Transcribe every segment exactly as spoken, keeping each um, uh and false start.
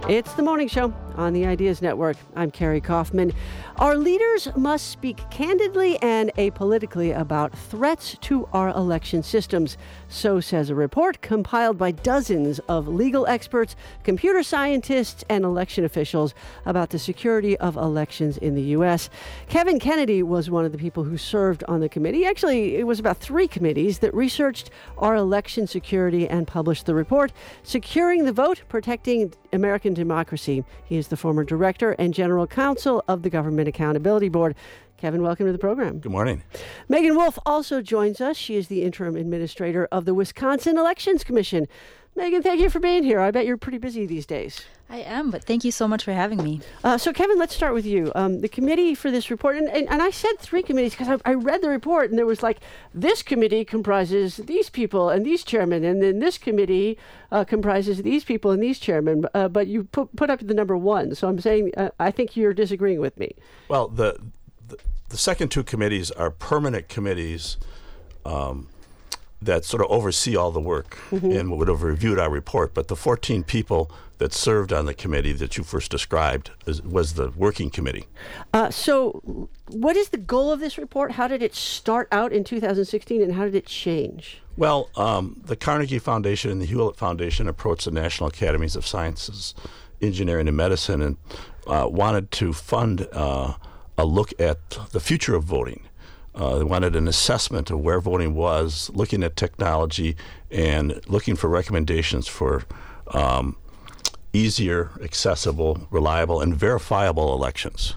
It's the morning show on the Ideas Network. I'm Carrie Kaufman. Our leaders must speak candidly and apolitically about threats to our election systems. So says a report compiled by dozens of legal experts, computer scientists, and election officials about the security of elections in the U S. Kevin Kennedy was one of the people who served on the committee. Actually, it was about three committees that researched our election security and published the report, Securing the Vote, Protecting American Democracy. He is the former director and general counsel of the Government Accountability Board. Kevin, welcome to the program. Good morning. Megan Wolf also joins us. She is the interim administrator of the Wisconsin Elections Commission. Megan, thank you for being here. I bet you're pretty busy these days. I am, but thank you so much for having me. Uh, so, Kevin, let's start with you. Um, the committee for this report, and, and, and I said three committees because I, I read the report, and there was like, this committee comprises these people and these chairmen, and then this committee uh, comprises these people and these chairmen, uh, but you put, put up the number one. So I'm saying, uh, I think you're disagreeing with me. Well, the the, the second two committees are permanent committees um, that sort of oversee all the work mm-hmm. and would have reviewed our report. But the fourteen people that served on the committee that you first described is, was the working committee. Uh, so what is the goal of this report? How did it start out in two thousand sixteen, and how did it change? Well, um, the Carnegie Foundation and the Hewlett Foundation approached the National Academies of Sciences, Engineering, and Medicine and uh, wanted to fund uh, a look at the future of voting. Uh, they wanted an assessment of where voting was, looking at technology, and looking for recommendations for um, easier, accessible, reliable, and verifiable elections.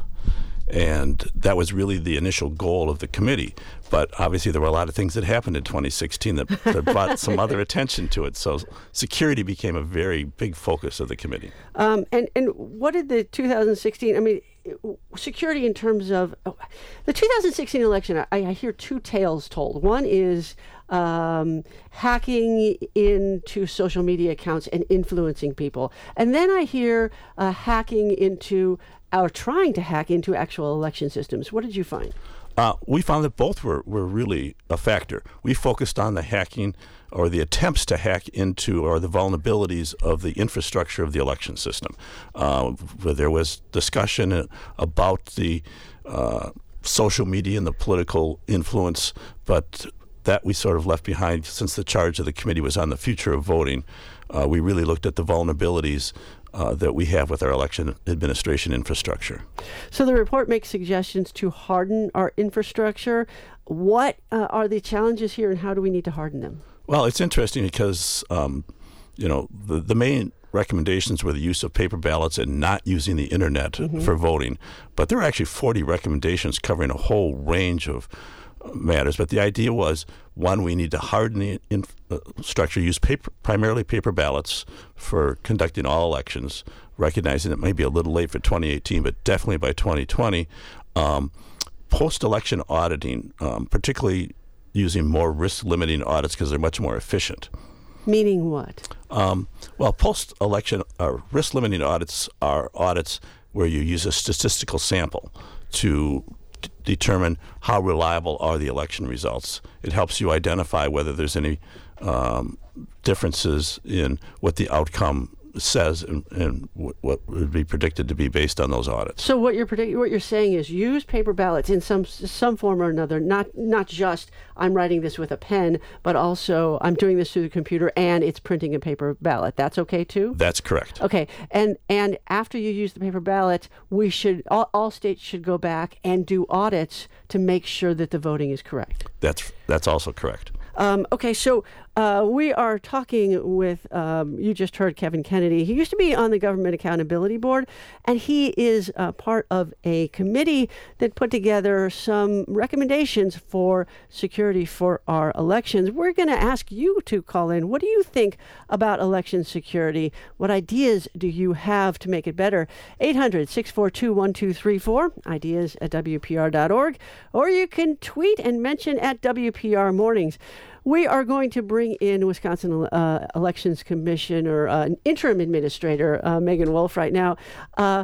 And that was really the initial goal of the committee. But obviously there were a lot of things that happened in twenty sixteen that, that brought some other attention to it. So security became a very big focus of the committee. Um, and, and what did the two thousand sixteen, I mean, security in terms of oh, the two thousand sixteen election, I, I hear two tales told. One is um, hacking into social media accounts and influencing people. And then I hear uh, hacking into, or trying to hack into actual election systems. What did you find? Uh, we found that both were, were really a factor. We focused on the hacking or the attempts to hack into or the vulnerabilities of the infrastructure of the election system. Uh, where there was discussion about the uh, social media and the political influence, but that we sort of left behind since the charge of the committee was on the future of voting. Uh, we really looked at the vulnerabilities Uh, that we have with our election administration infrastructure. So the report makes suggestions to harden our infrastructure. What uh, are the challenges here, and how do we need to harden them? Well, it's interesting because, um, you know, the, the main recommendations were the use of paper ballots and not using the internet mm-hmm. for voting. But there were actually forty recommendations covering a whole range of matters. But the idea was, one, we need to harden the infrastructure, use paper, primarily paper ballots for conducting all elections, recognizing it may be a little late for twenty eighteen, but definitely by twenty twenty. Um, post-election auditing, um, particularly using more risk-limiting audits because they're much more efficient. Meaning what? Um, well, post-election uh, risk-limiting audits are audits where you use a statistical sample to d- determine how reliable are the election results. It helps you identify whether there's any um, differences in what the outcome says and, and w- what would be predicted to be based on those audits. So what you're predict- what you're saying is use paper ballots in some some form or another, not not just I'm writing this with a pen, but also I'm doing this through the computer and it's printing a paper ballot. That's okay too? That's correct. Okay. And and after you use the paper ballot, we should all, all states should go back and do audits to make sure that the voting is correct. That's that's also correct. Um, okay, so uh, we are talking with, um, you just heard Kevin Kennedy. He used to be on the Government Accountability Board, and he is uh, part of a committee that put together some recommendations for security for our elections. We're going to ask you to call in. What do you think about election security? What ideas do you have to make it better? eight hundred, six four two, one two three four, ideas at W P R dot org, or you can tweet and mention at W P R Mornings. We are going to bring in Wisconsin uh, Elections Commissioner, uh, interim administrator, uh, Megan Wolf right now. Uh,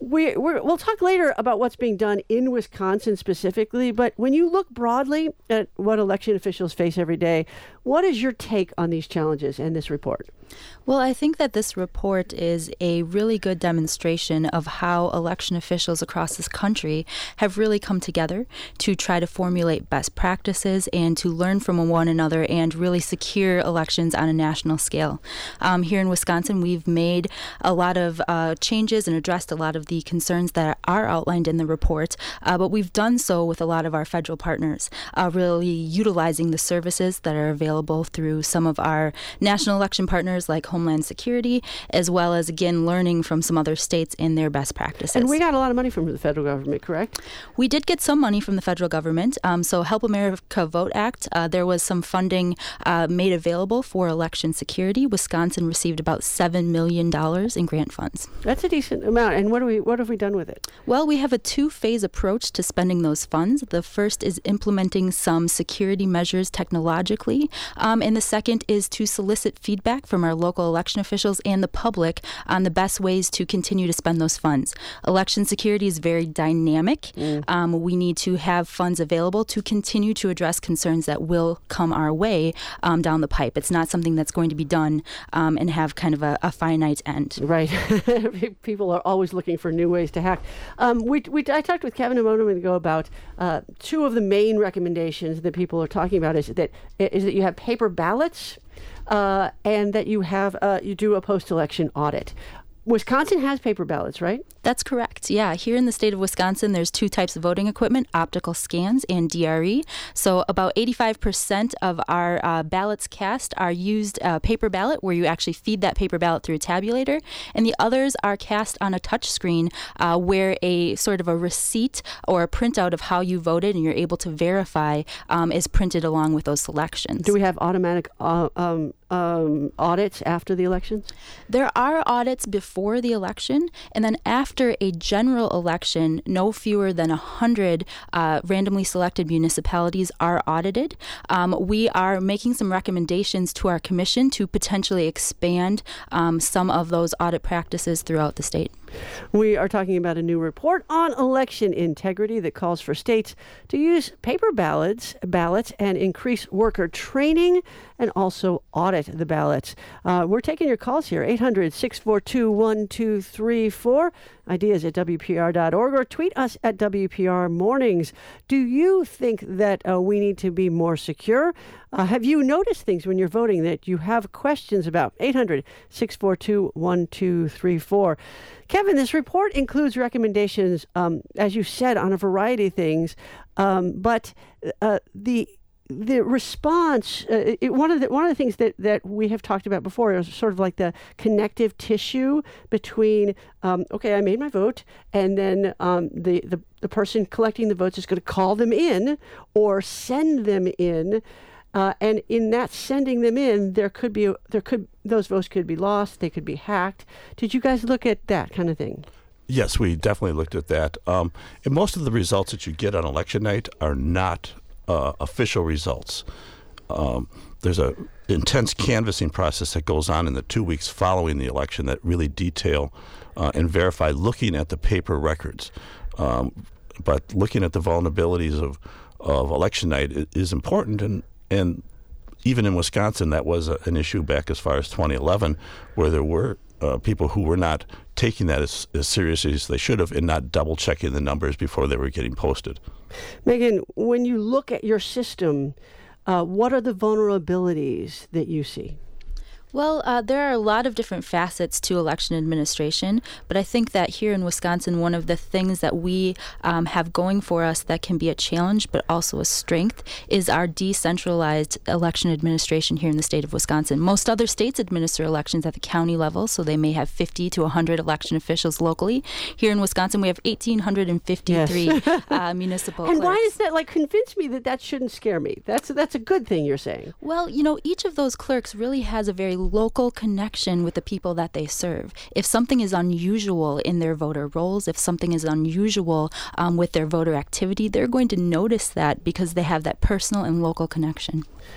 We, we're, we'll talk later about what's being done in Wisconsin specifically, but when you look broadly at what election officials face every day, what is your take on these challenges and this report? Well, I think that this report is a really good demonstration of how election officials across this country have really come together to try to formulate best practices and to learn from one another and really secure elections on a national scale. Um, here in Wisconsin, we've made a lot of uh, changes and addressed a lot of the concerns that are outlined in the report, uh, but we've done so with a lot of our federal partners, uh, really utilizing the services that are available through some of our national election partners like Homeland Security, as well as, again, learning from some other states in their best practices. And we got a lot of money from the federal government, correct? We did get some money from the federal government. Um, so Help America Vote Act, uh, there was some funding uh, made available for election security. Wisconsin received about seven million dollars in grant funds. That's a decent amount. And what do we what have we done with it? Well, we have a two-phase approach to spending those funds. The first is implementing some security measures technologically, um, and the second is to solicit feedback from our local election officials and the public on the best ways to continue to spend those funds. Election security is very dynamic. Mm. Um, we need to have funds available to continue to address concerns that will come our way um, down the pipe. It's not something that's going to be done um, and have kind of a, a finite end. Right. People are always looking for new ways to hack. Um, we, we, I talked with Kevin a moment ago about uh, two of the main recommendations that people are talking about is that is that you have paper ballots uh, and that you have uh, you do a post-election audit. Wisconsin has paper ballots, right? That's correct. Yeah. Here in the state of Wisconsin, there's two types of voting equipment, optical scans and D R E. So about eighty-five percent of our uh, ballots cast are used uh, paper ballot, where you actually feed that paper ballot through a tabulator. And the others are cast on a touch screen uh, where a sort of a receipt or a printout of how you voted and you're able to verify um, is printed along with those selections. Do we have automatic uh, um, um, audits after the elections? There are audits before the election, and then after a general election, no fewer than one hundred uh, randomly selected municipalities are audited. Um, we are making some recommendations to our commission to potentially expand um, some of those audit practices throughout the state. We are talking about a new report on election integrity that calls for states to use paper ballots, ballots and increase worker training and also audit the ballots. Uh, we're taking your calls here, eight hundred, six four two, one two three four. Ideas at W P R dot org or tweet us at W P R Mornings. Do you think that uh, we need to be more secure? Uh, have you noticed things when you're voting that you have questions about? eight hundred, six four two, one two three four. Kevin, this report includes recommendations, um, as you said, on a variety of things, um, but uh, the the response, uh, it, one of the one of the things that, that we have talked about before is sort of like the connective tissue between, um, okay, I made my vote, and then um, the, the, the person collecting the votes is going to call them in or send them in. Uh, and in that sending them in, there could be there could those votes could be lost. They could be hacked. Did you guys look at that kind of thing? Yes, we definitely looked at that. Um, and most of the results that you get on election night are not uh, official results. Um, there's a intense canvassing process that goes on in the two weeks following the election that really detail uh, and verify looking at the paper records. Um, but looking at the vulnerabilities of, of election night is important, and And even in Wisconsin, that was a, an issue back as far as twenty eleven, where there were uh, people who were not taking that as, as seriously as they should have and not double-checking the numbers before they were getting posted. Megan, when you look at your system, uh, what are the vulnerabilities that you see? Well, uh, there are a lot of different facets to election administration, but I think that here in Wisconsin, one of the things that we um, have going for us that can be a challenge but also a strength is our decentralized election administration here in the state of Wisconsin. Most other states administer elections at the county level, so they may have fifty to one hundred election officials locally. Here in Wisconsin, we have one thousand eight hundred fifty-three yes. uh, municipal and clerks. Why does that, like, convince me that that shouldn't scare me? That's, that's a good thing you're saying. Well, you know, each of those clerks really has a very local connection with the people that they serve. If something is unusual in their voter rolls, if something is unusual um, with their voter activity, they're going to notice that because they have that personal and local connection.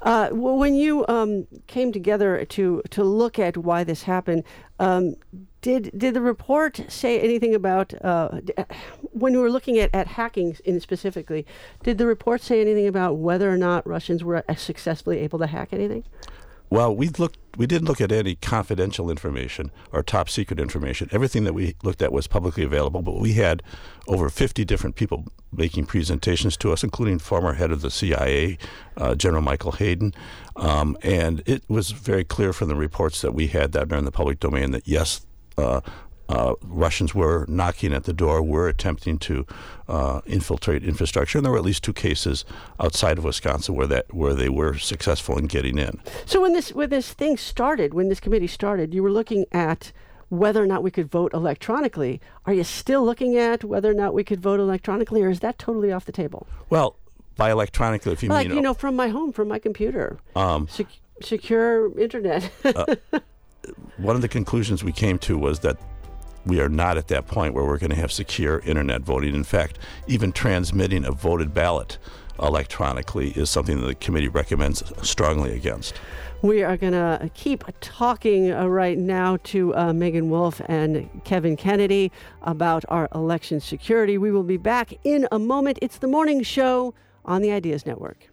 Uh, well, when you um, came together to to look at why this happened, um, did did the report say anything about uh, when we were looking at, at hacking in specifically? Did the report say anything about whether or not Russians were successfully able to hack anything? Well, we looked. We didn't look at any confidential information or top secret information. Everything that we looked at was publicly available, but we had over fifty different people making presentations to us, including former head of the C I A, uh, General Michael Hayden. Um, and it was very clear from the reports that we had that are in the public domain that, yes, uh, Uh, Russians were knocking at the door, were attempting to uh, infiltrate infrastructure, and there were at least two cases outside of Wisconsin where that where they were successful in getting in. So when this when this thing started, when this committee started, you were looking at whether or not we could vote electronically. Are you still looking at whether or not we could vote electronically, or is that totally off the table? Well, by electronically, if you like, mean you know, from my home, from my computer, um, Sec- secure internet. uh, one of the conclusions we came to was that we are not at that point where we're going to have secure internet voting. In fact, even transmitting a voted ballot electronically is something that the committee recommends strongly against. We are going to keep talking uh, right now to uh, Megan Wolf and Kevin Kennedy about our election security. We will be back in a moment. It's the morning show on the Ideas Network.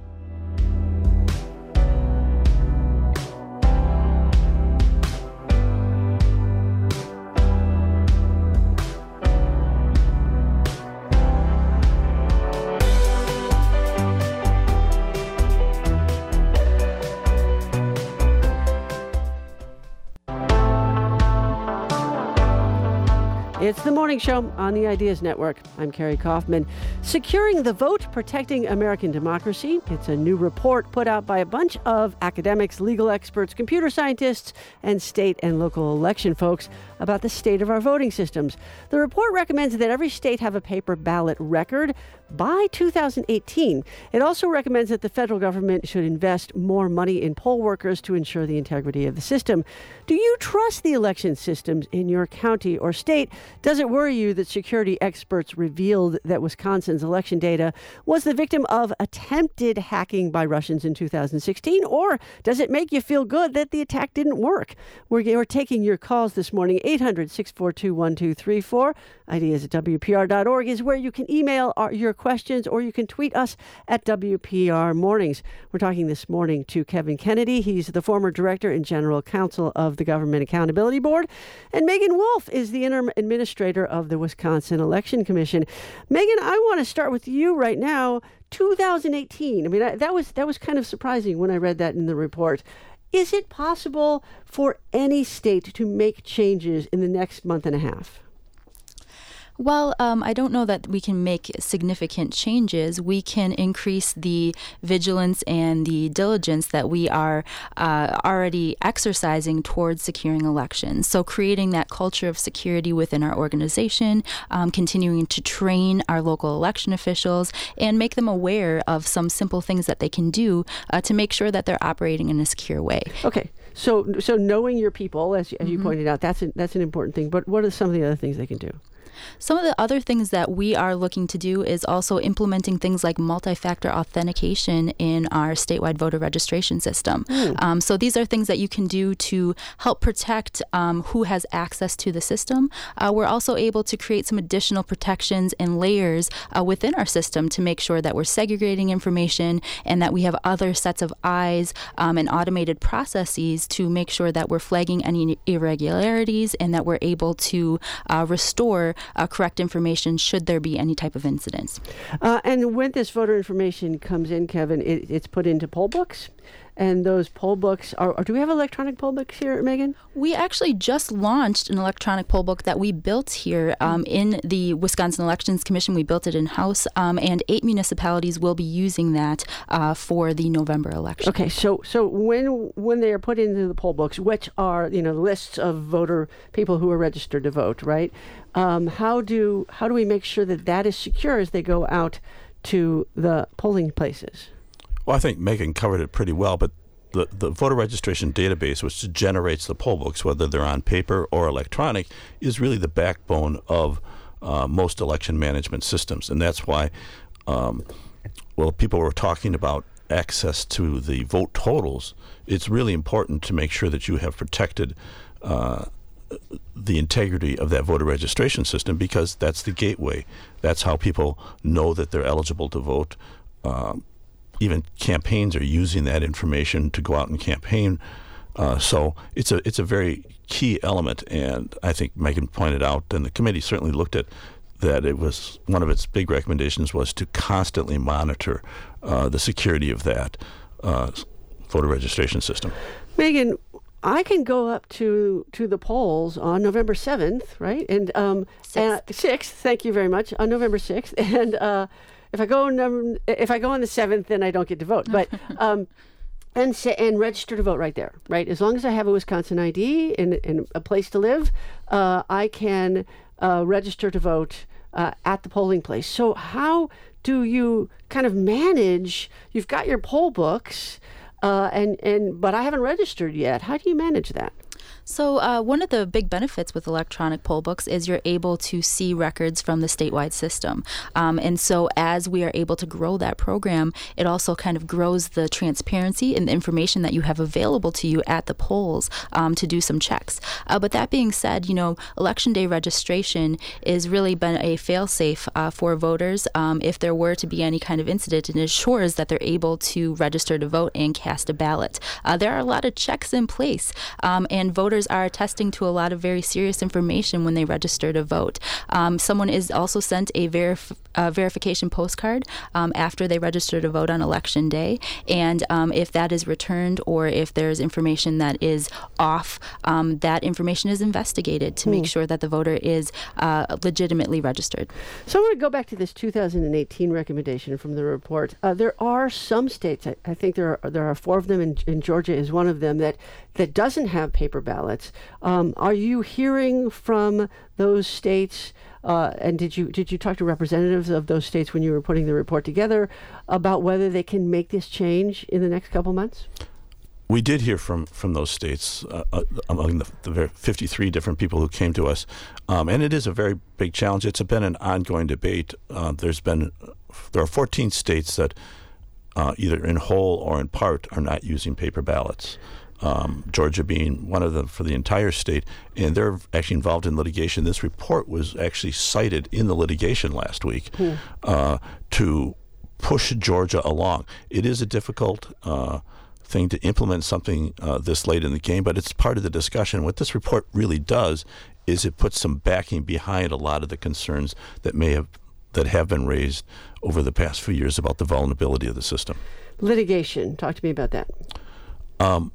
It's the morning show on the Ideas Network. I'm Carrie Kaufman. Securing the Vote, Protecting American Democracy. It's a new report put out by a bunch of academics, legal experts, computer scientists, and state and local election folks about the state of our voting systems. The report recommends that every state have a paper ballot record by two thousand eighteen. It also recommends that the federal government should invest more money in poll workers to ensure the integrity of the system. Do you trust the election systems in your county or state? Does it worry you that security experts revealed that Wisconsin's election data was the victim of attempted hacking by Russians in two thousand sixteen? Or does it make you feel good that the attack didn't work? We're, we're taking your calls this morning. eight hundred, six four two, one two three four. Ideas at W P R dot org is where you can email our, your questions, or you can tweet us at W P R Mornings. We're talking this morning to Kevin Kennedy. He's the former director and general counsel of the Government Accountability Board. And Megan Wolf is the interim administrator of the Wisconsin Election Commission. Megan, I want to start with you right now. two thousand eighteen. I mean, I, that was that was kind of surprising when I read that in the report. Is it possible for any state to make changes in the next month and a half? Well, um, I don't know that we can make significant changes. We can increase the vigilance and the diligence that we are uh, already exercising towards securing elections. So creating that culture of security within our organization, um, continuing to train our local election officials, and make them aware of some simple things that they can do uh, to make sure that they're operating in a secure way. Okay. So so knowing your people, as, as you mm-hmm. pointed out, that's, a, that's an important thing. But what are some of the other things they can do? Some of the other things that we are looking to do is also implementing things like multi-factor authentication in our statewide voter registration system. Mm. Um, so these are things that you can do to help protect um, who has access to the system. Uh, we're also able to create some additional protections and layers uh, within our system to make sure that we're segregating information and that we have other sets of eyes um, and automated processes to make sure that we're flagging any irregularities and that we're able to uh, restore Uh, correct information should there be any type of incidents. Uh, and when this voter information comes in, Kevin, it, it's put into poll books. And those poll books are, or do we have electronic poll books here, Megan? We actually just launched an electronic poll book that we built here um, in the Wisconsin Elections Commission. We built it in-house, um, and eight municipalities will be using that uh, for the November election. Okay, so so when when they are put into the poll books, which are, you know, lists of voter people who are registered to vote, right? Um, how do how do we make sure that that is secure as they go out to the polling places? Well, I think Megan covered it pretty well, but the, the voter registration database, which generates the poll books, whether they're on paper or electronic, is really the backbone of uh, most election management systems. And that's why, um, well, people were talking about access to the vote totals, it's really important to make sure that you have protected uh, the integrity of that voter registration system, because that's the gateway. That's how people know that they're eligible to vote. Um, even campaigns are using that information to go out and campaign. Uh, so it's a it's a very key element, and I think Megan pointed out, and the committee certainly looked at that. It was one of its big recommendations was to constantly monitor uh, the security of that uh, voter registration system. Megan, I can go up to, to the polls on November seventh, right? And um, sixth. And, sixth, thank you very much, on November sixth. And uh, if I go num- if I go on the seventh, then I don't get to vote. But um, and say, and register to vote right there, right? As long as I have a Wisconsin I D and, and a place to live, uh, I can uh, register to vote uh, at the polling place. So how do you kind of manage? You've got your poll books. Uh, and, and but I haven't registered yet. How do you manage that? So uh, one of the big benefits with electronic poll books is you're able to see records from the statewide system. Um, and so as we are able to grow that program, it also kind of grows the transparency and the information that you have available to you at the polls um, to do some checks. Uh, but that being said, you know, Election Day registration is really been a fail-safe uh, for voters. Um, if there were to be any kind of incident, it ensures that they're able to register to vote and cast a ballot. Uh, there are a lot of checks in place, um, and voters are attesting to a lot of very serious information when they register to vote. Um, someone is also sent a verif- uh, verification postcard um, after they register to vote on Election Day, and um, if that is returned or if there's information that is off, um, that information is investigated to mm. make sure that the voter is uh, legitimately registered. So I want to go back to this two thousand eighteen recommendation from the report. Uh, there are some states, I, I think there are, there are four of them, and, and Georgia is one of them, that, that doesn't have paper ballots. Um, are you hearing from those states, uh, and did you did you talk to representatives of those states when you were putting the report together about whether they can make this change in the next couple months? We did hear from, from those states, uh, uh, among the, the fifty-three different people who came to us, um, and it is a very big challenge. It's been an ongoing debate. Uh, there's been there are fourteen states that uh, either in whole or in part are not using paper ballots. Um, Georgia being one of them for the entire state, and they're actually involved in litigation. This report was actually cited in the litigation last week mm. uh, to push Georgia along. It is a difficult uh, thing to implement something uh, this late in the game, but it's part of the discussion. What this report really does is it puts some backing behind a lot of the concerns that may have that have been raised over the past few years about the vulnerability of the system. Litigation. Talk to me about that. Um,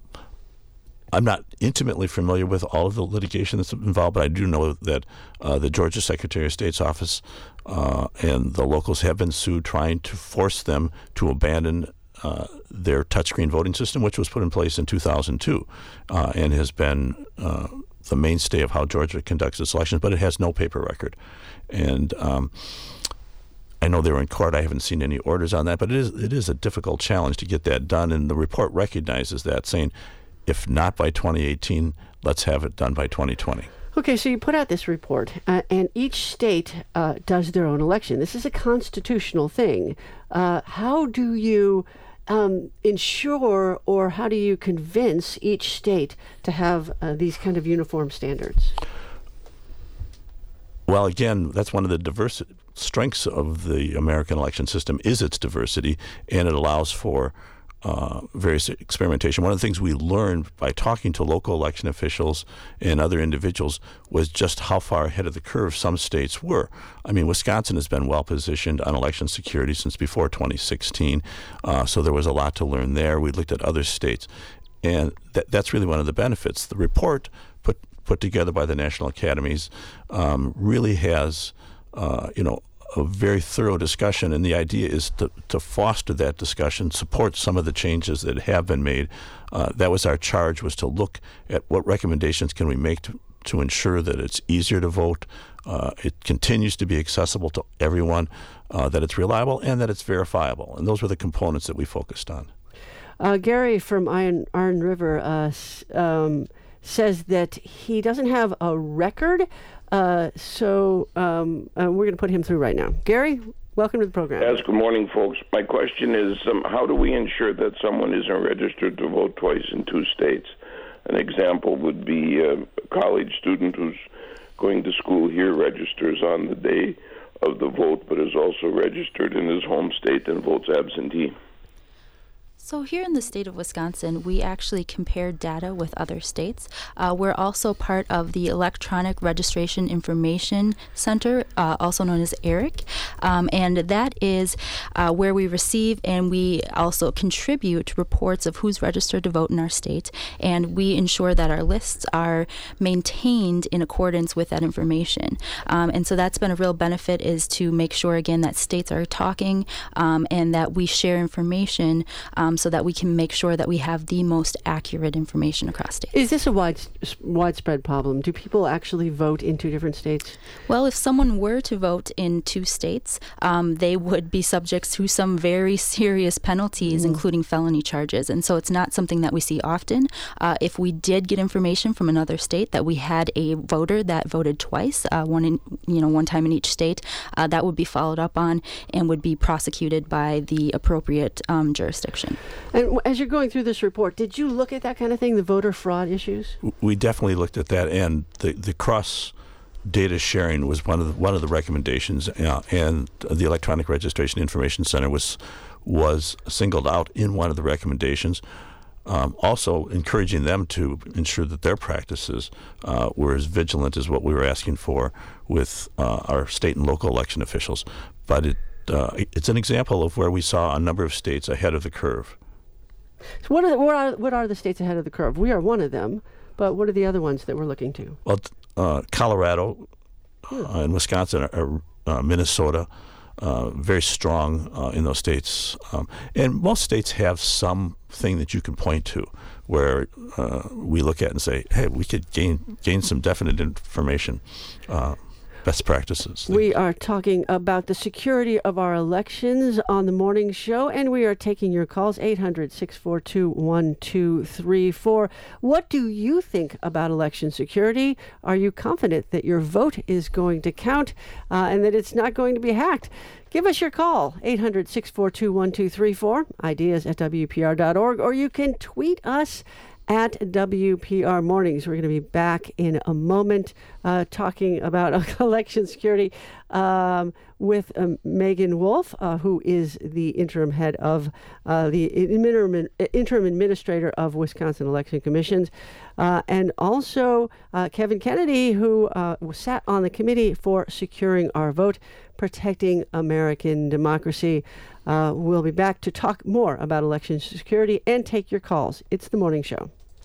I'm not intimately familiar with all of the litigation that's involved, but I do know that uh, the Georgia Secretary of State's office uh, and the locals have been sued trying to force them to abandon uh, their touchscreen voting system, which was put in place in two thousand two uh, and has been uh, the mainstay of how Georgia conducts its elections, but it has no paper record. And um, I know they were in court. I haven't seen any orders on that, but it is it is a difficult challenge to get that done, and the report recognizes that, saying, if not by twenty eighteen, let's have it done by twenty twenty. Okay, so you put out this report, uh, and each state uh, does their own election. This is a constitutional thing. Uh, how do you um, ensure, or how do you convince each state to have uh, these kind of uniform standards? Well, again, that's one of the diverse strengths of the American election system is its diversity, and it allows for Uh, various experimentation. One of the things we learned by talking to local election officials and other individuals was just how far ahead of the curve some states were. I mean, Wisconsin has been well positioned on election security since before twenty sixteen, uh, so there was a lot to learn there. We looked at other states, and th- that's really one of the benefits. The report put put together by the National Academies um, really has, uh, you know, a very thorough discussion, and the idea is to, to foster that discussion, support some of the changes that have been made. Uh, that was our charge, was to look at what recommendations can we make to, to ensure that it's easier to vote, uh, it continues to be accessible to everyone, uh, that it's reliable, and that it's verifiable. And those were the components that we focused on. Uh, Gary from Iron, Iron River uh, um, says that he doesn't have a record. Uh, so um, uh, we're going to put him through right now. Gary, Welcome to the program. Yes, good morning, folks. My question is, um, how do we ensure that someone isn't registered to vote twice in two states? An example would be uh, a college student who's going to school here registers on the day of the vote, but is also registered in his home state and votes absentee. So here in the state of Wisconsin, we actually compare data with other states. Uh, we're also part of the Electronic Registration Information Center, uh, also known as ERIC, um, and that is uh, where we receive and we also contribute reports of who's registered to vote in our state, and we ensure that our lists are maintained in accordance with that information. Um, and so that's been a real benefit, is to make sure, again, that states are talking um, and that we share information um, so that we can make sure that we have the most accurate information across states. Is this a wide, widespread problem? Do people actually vote in two different states? Well, if someone were to vote in two states, um, they would be subject to some very serious penalties, mm. including felony charges. And so it's not something that we see often. Uh, if we did get information from another state that we had a voter that voted twice, uh, one in, you know, one time in each state, uh, that would be followed up on and would be prosecuted by the appropriate um, jurisdiction. And as you're going through this report, did you look at that kind of thing, the voter fraud issues? We definitely looked at that, and the, the cross data sharing was one of the, one of the recommendations, uh, and the Electronic Registration Information Center was was singled out in one of the recommendations. Um, also encouraging them to ensure that their practices uh, were as vigilant as what we were asking for with uh, our state and local election officials. But it uh, it's an example of where we saw a number of states ahead of the curve. So what are, the, what are what are the states ahead of the curve? We are one of them, but what are the other ones that we're looking to? Well, uh, Colorado uh, and Wisconsin, are, uh, Minnesota, uh, very strong uh, in those states. Um, and most states have something that you can point to where uh, we look at and say, hey, we could gain gain some definite information. Uh, Best practices. We are talking about the security of our elections on the morning show, and we are taking your calls, eight hundred, six four two, one two three four. What do you think about election security? Are you confident that your vote is going to count uh, and that it's not going to be hacked? Give us your call, eight hundred, six four two, one two three four, ideas at W P R dot org, or you can tweet us at W P R Mornings. We're going to be back in a moment uh, talking about election security um, with um, Megan Wolf, uh, who is the interim head of uh, the interim, interim administrator of Wisconsin Election Commissions, uh, and also uh, Kevin Kennedy, who uh, sat on the committee for securing our vote, protecting American democracy. Uh, we'll be back to talk more about election security and take your calls. It's the morning show.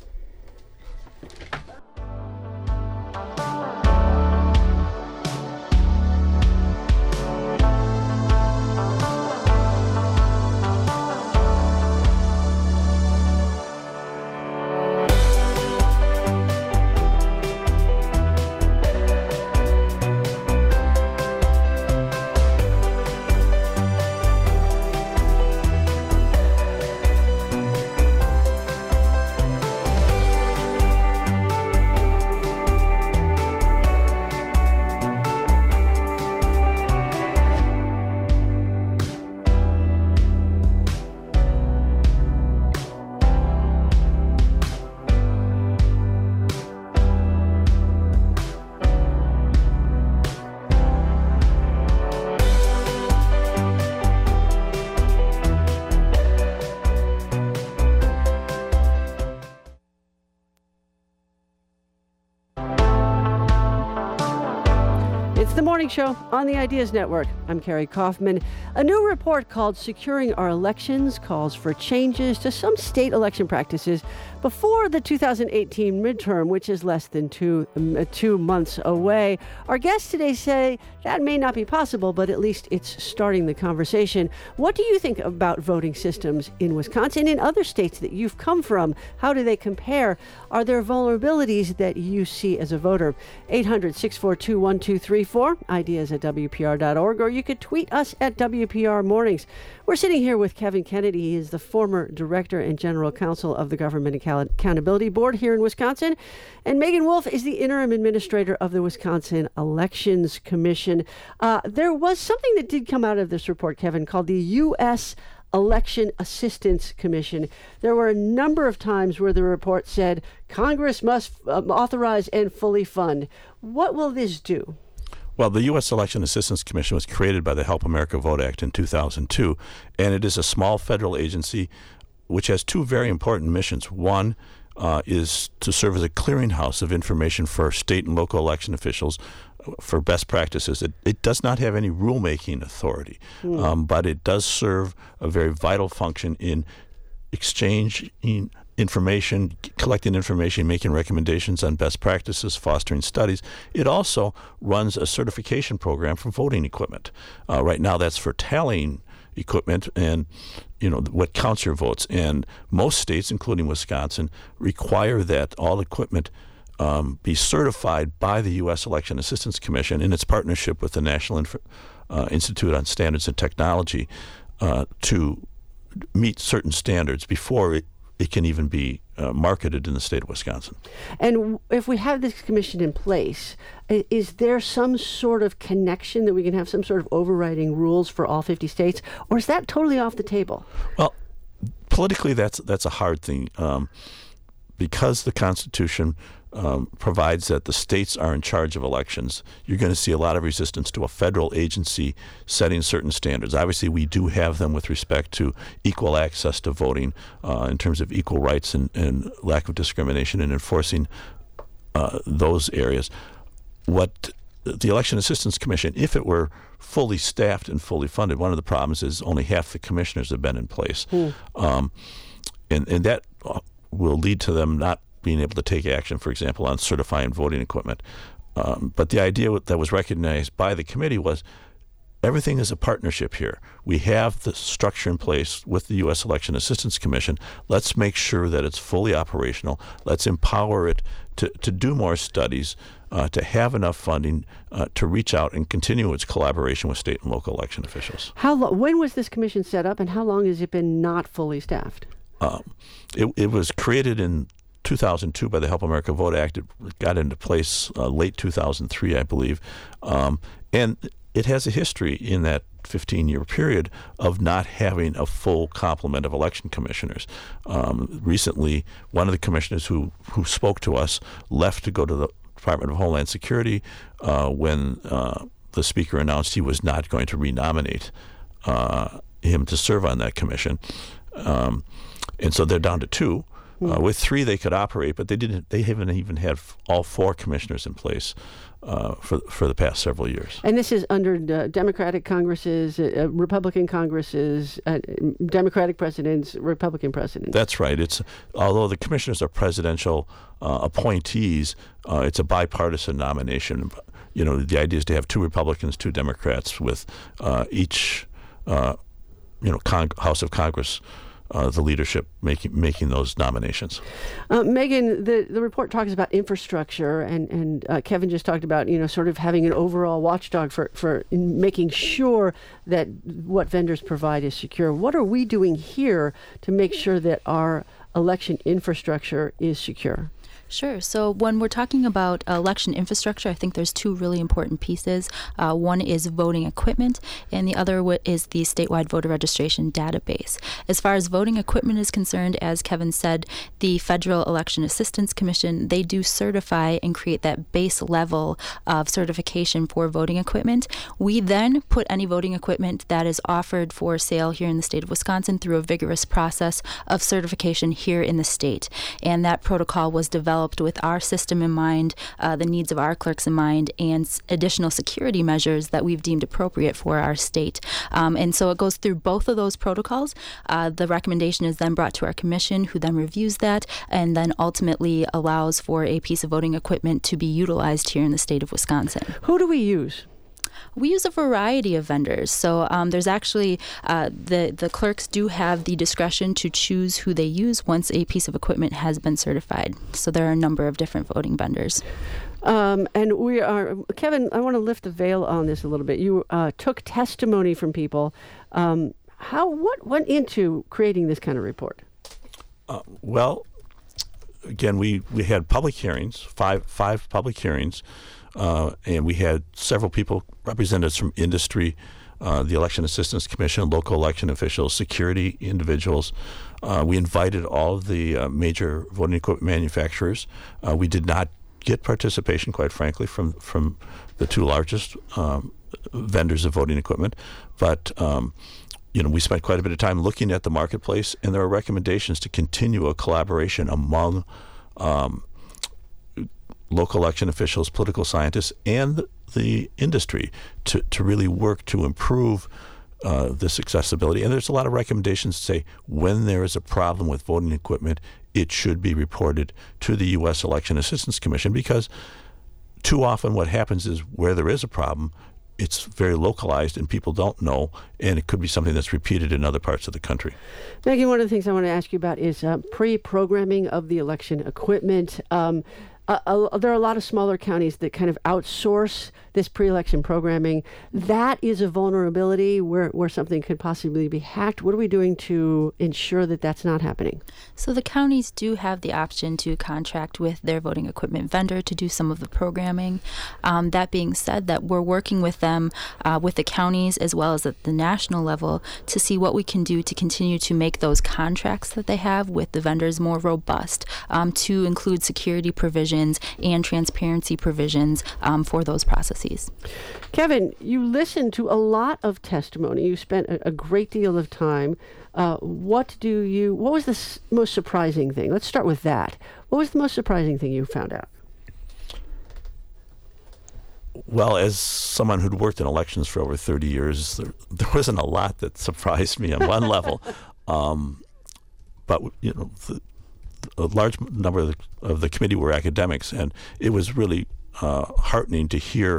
The Morning Show on the Ideas Network. I'm Carrie Kaufman. A new report called Securing Our Elections calls for changes to some state election practices before the two thousand eighteen midterm, which is less than two, um, two months away. Our guests today say that may not be possible, but at least it's starting the conversation. What do you think about voting systems in Wisconsin and other states that you've come from? How do they compare? Are there vulnerabilities that you see as a voter? eight hundred, six four two, one two three four. for, ideas at W P R dot org, or you could tweet us at W P R Mornings. We're sitting here with Kevin Kennedy. He is the former director and general counsel of the Government Accountability Board here in Wisconsin. And Megan Wolf is the interim administrator of the Wisconsin Elections Commission. Uh, there was something that did come out of this report, Kevin, called the U S Election Assistance Commission. There were a number of times where the report said Congress must um, authorize and fully fund. What will this do? Well, the U S Election Assistance Commission was created by the Help America Vote Act in two thousand two, and it is a small federal agency which has two very important missions. One uh, is to serve as a clearinghouse of information for state and local election officials for best practices. It, it does not have any rulemaking authority, mm. um, but it does serve a very vital function in exchanging information, collecting information, making recommendations on best practices, fostering studies. It also runs a certification program for voting equipment. Uh, right now, that's for tallying equipment and, you know, what counts your votes. And most states, including Wisconsin, require that all equipment um, be certified by the U S Election Assistance Commission in its partnership with the National Inf- uh, Institute on Standards and Technology uh, to meet certain standards before it it can even be uh, marketed in the state of Wisconsin. And if we have this commission in place, is there some sort of connection that we can have some sort of overriding rules for all fifty states, or is that totally off the table? Well, politically, that's that's a hard thing um, because the Constitution um, provides that the states are in charge of elections. You're going to see a lot of resistance to a federal agency setting certain standards. Obviously, we do have them with respect to equal access to voting uh, in terms of equal rights and, and lack of discrimination and enforcing uh, those areas. What the Election Assistance Commission, if it were fully staffed and fully funded, one of the problems is only half the commissioners have been in place. Mm. Um, and, and that will lead to them not being able to take action, for example, on certifying voting equipment. Um, but the idea that was recognized by the committee was everything is a partnership here. We have the structure in place with the U S Election Assistance Commission. Let's make sure that it's fully operational. Let's empower it to, to do more studies, uh, to have enough funding uh, to reach out and continue its collaboration with state and local election officials. How lo- when was this commission set up, and how long has it been not fully staffed? Um, it, it was created in two thousand two by the Help America Vote Act. It got into place uh, late two thousand three, I believe. Um, and it has a history in that fifteen-year period of not having a full complement of election commissioners. Um, recently, one of the commissioners who, who spoke to us left to go to the Department of Homeland Security uh, when uh, the Speaker announced he was not going to renominate uh, him to serve on that commission. Um, and so they're down to two. Uh, with three, they could operate, but they didn't. They haven't even had f- all four commissioners in place uh, for for the past several years. And this is under uh, Democratic Congresses, uh, Republican Congresses, uh, Democratic presidents, Republican presidents. That's right. It's although the commissioners are presidential uh, appointees, uh, it's a bipartisan nomination. You know, the idea is to have two Republicans, two Democrats, with uh, each, uh, you know, Cong- House of Congress. Uh, the leadership making making those nominations. Uh, Megan, the, the report talks about infrastructure, and and uh, Kevin just talked about, you know, sort of having an overall watchdog for for making sure that what vendors provide is secure. What are we doing here to make sure that our election infrastructure is secure? Sure. So when we're talking about election infrastructure, I think there's two really important pieces. Uh, one is voting equipment, and the other w- is the statewide voter registration database. As far as voting equipment is concerned, as Kevin said, the Federal Election Assistance Commission, they do certify and create that base level of certification for voting equipment. We then put any voting equipment that is offered for sale here in the state of Wisconsin through a vigorous process of certification here in the state. And that protocol was developed with our system in mind, uh, the needs of our clerks in mind, and s- additional security measures that we've deemed appropriate for our state. Um, and so it goes through both of those protocols. Uh, the recommendation is then brought to our commission, who then reviews that and then ultimately allows for a piece of voting equipment to be utilized here in the state of Wisconsin. Who do we use? We use a variety of vendors. So um, there's actually, uh, the, the clerks do have the discretion to choose who they use once a piece of equipment has been certified. So there are a number of different voting vendors. Um, and we are, Kevin, I want to lift the veil on this a little bit. You uh, took testimony from people. Um, how, what went into creating this kind of report? Uh, well, again, we, we had public hearings, five five public hearings, uh, and we had several people, representatives from industry, uh, the Election Assistance Commission, local election officials, security individuals. Uh, we invited all of the uh, major voting equipment manufacturers. Uh, we did not get participation, quite frankly, from, from the two largest um, vendors of voting equipment, but um, you know, we spent quite a bit of time looking at the marketplace, and there are recommendations to continue a collaboration among um, local election officials, political scientists, and the industry to, to really work to improve uh, this accessibility. And there's a lot of recommendations to say when there is a problem with voting equipment, it should be reported to the U S Election Assistance Commission, because too often what happens is where there is a problem, it's very localized and people don't know, and it could be something that's repeated in other parts of the country. Megan, one of the things I want to ask you about is uh, pre-programming of the election equipment. Um, uh, uh, there are a lot of smaller counties that kind of outsource this pre-election programming. That is a vulnerability where, where something could possibly be hacked. What are we doing to ensure that that's not happening? So the counties do have the option to contract with their voting equipment vendor to do some of the programming. Um, that being said, that we're working with them, uh, with the counties as well as at the national level, to see what we can do to continue to make those contracts that they have with the vendors more robust, um, to include security provisions and transparency provisions um, for those processes. Kevin, you listened to a lot of testimony. You spent a, a great deal of time. Uh, what do you? What was the s- most surprising thing? Let's start with that. What was the most surprising thing you found out? Well, as someone who'd worked in elections for over thirty years, there, there wasn't a lot that surprised me on one level. Um, but, you know, the, a large number of the, of the committee were academics, and it was really uh, heartening to hear,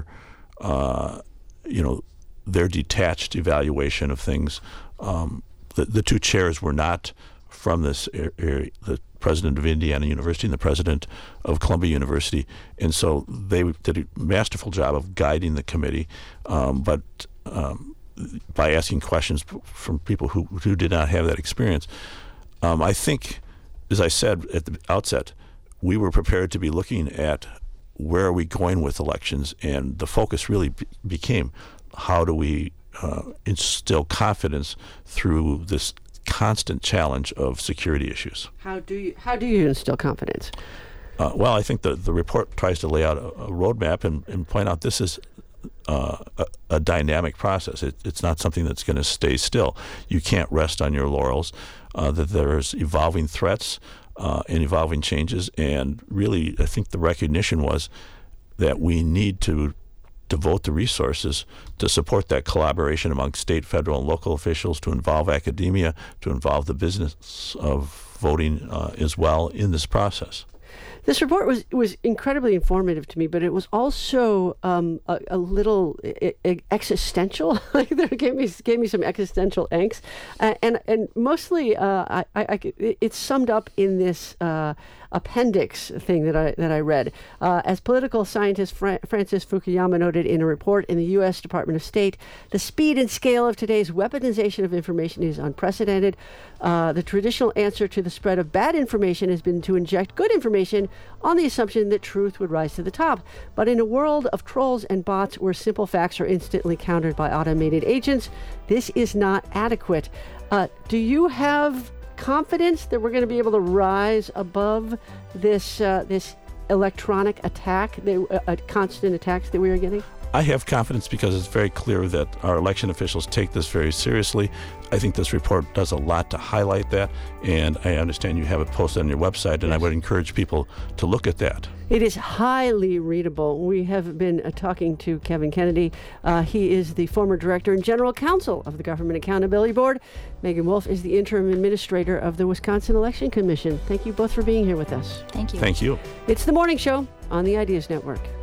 uh, you know, their detached evaluation of things. Um, the, the two chairs were not from this area, the president of Indiana University and the president of Columbia University, and so they did a masterful job of guiding the committee, um, but um, by asking questions from people who, who did not have that experience. Um, I think, as I said at the outset, we were prepared to be looking at where are we going with elections, and the focus really be- became how do we uh, instill confidence through this constant challenge of security issues. How do you how do you instill confidence? Uh, well, I think the, the report tries to lay out a, a roadmap and, and point out this is uh, a, a dynamic process. It, it's not something that's going to stay still. You can't rest on your laurels, uh, that there's evolving threats uh, and evolving changes. And really, I think the recognition was that we need to devote the resources to support that collaboration among state, federal, and local officials, to involve academia, to involve the business of voting uh, as well in this process. This report was was incredibly informative to me, but it was also um, a, a little I- I- existential. Like there gave me gave me some existential angst, uh, and and mostly uh, I, I, I it's summed up in this uh, appendix thing that I that I read. Uh, as political scientist Fra- Francis Fukuyama noted in a report in the U S Department of State, the speed and scale of today's weaponization of information is unprecedented. Uh, the traditional answer to the spread of bad information has been to inject good information on the assumption that truth would rise to the top. But in a world of trolls and bots where simple facts are instantly countered by automated agents, this is not adequate. Uh, do you have confidence that we're going to be able to rise above this uh, this electronic attack, the uh, uh, constant attacks that we are getting? I have confidence because it's very clear that our election officials take this very seriously. I think this report does a lot to highlight that, and I understand you have it posted on your website, and I would encourage people to look at that. It is highly readable. We have been uh, talking to Kevin Kennedy. Uh, he is the former director and general counsel of the Government Accountability Board. Megan Wolf is the interim administrator of the Wisconsin Election Commission. Thank you both for being here with us. Thank you. Thank you. It's The Morning Show on the Ideas Network.